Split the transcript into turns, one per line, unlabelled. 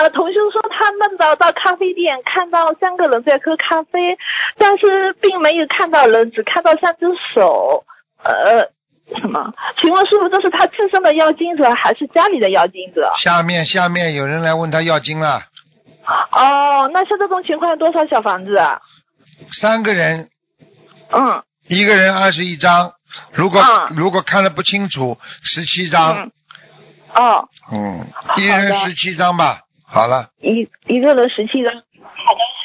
同修说他梦到咖啡店看到3个人在喝咖啡，但是并没有看到人，只看到3只手。什么？请问师傅，这是他自身的妖精者还是家里的妖精者？
下面有人来问他要经了。
哦，那像这种情况有多少小房子啊
？3个人。一个人21张，如果看得不清楚，17张。一人17张吧。好了。
一个人17张。好的。